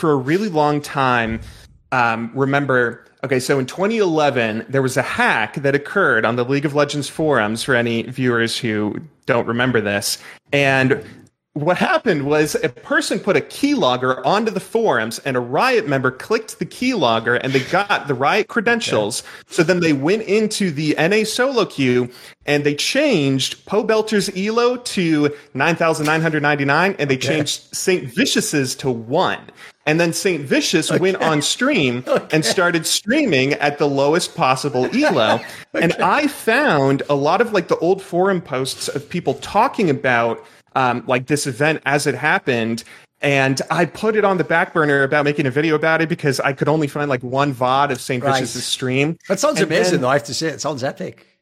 for a really long time, remember, okay, so in 2011, there was a hack that occurred on the League of Legends forums for any viewers who don't remember this. And what happened was a person put a keylogger onto the forums, and a Riot member clicked the keylogger, and they got the Riot credentials. Okay. So then they went into the NA solo queue, and they changed Pobelter's elo to 9,999, and they changed St. Vicious's to 1. And then St. Vicious went on stream and started streaming at the lowest possible elo. And I found a lot of like the old forum posts of people talking about like this event as it happened. And I put it on the back burner about making a video about it because I could only find like one VOD of St. Vicious's stream. That sounds amazing, though, I have to say. It sounds epic.